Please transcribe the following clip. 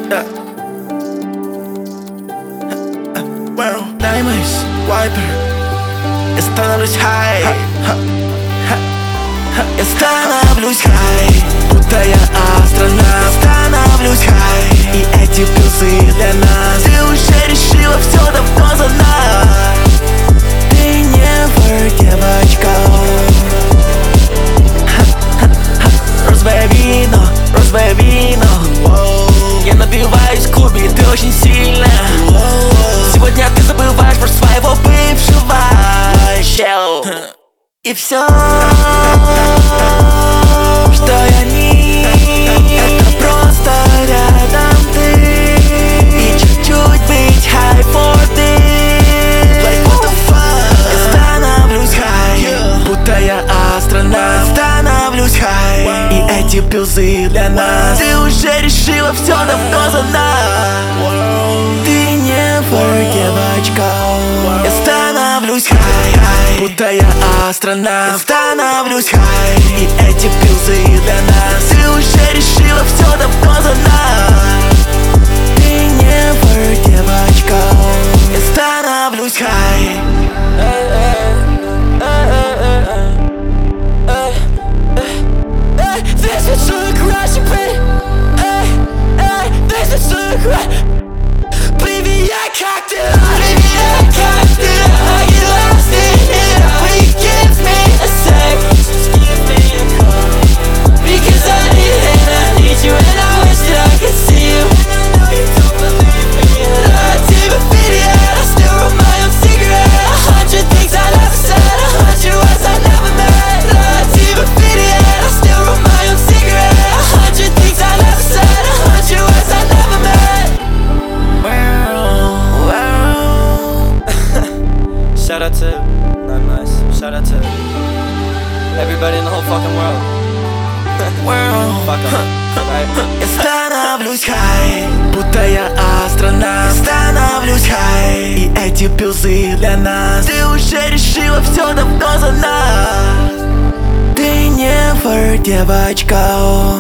Bueno, Diamonds, Wiper, становлюсь хай. Я становлюсь хай, будто я астронавт. Становлюсь хай, и эти плюсы для нас. Ты уже решила все давно за нас. Ты не вор, девочка. Розовое вино, я напиваюсь в клубе, ты очень сильно. Сегодня ты забываешь про своего бывшего. И все, что я не, это просто рядом ты. И чуть-чуть быть high for this. Like what the fuck. Я становлюсь high, будто я астронавт. Становлюсь high, и эти пилзы для нас. Ты уже решила все давно за нас. Ты не вор, девочка. Я становлюсь high, будто я астронавт. Становлюсь high, и эти пилзы для нас. Ты уже решила все давно за нас. Ты не вор, девочка. Я становлюсь high. This is so crazy, this is so crazy. Baby, I cocked it up. Baby, I cocked it up. I get lost in it. Will you give me a sec? Just give me a call. Because I need it and I need you, and I wish that I could see you. And I know you don't believe me. I did a video, I still wrote my own cigarette. 100 things I never said, 100 words I never met. I did a video, I still wrote my own cigarette. 100 things I never said, 100 words I never met. Shout out to Not Nice. Shout out to everybody in the whole fucking world. Fuck up, right? Я становлюсь хай, будто я астронавт. Становлюсь хай, и эти пилзы для нас. Ты уже решила все давно за нас. Ты не вор, девочка.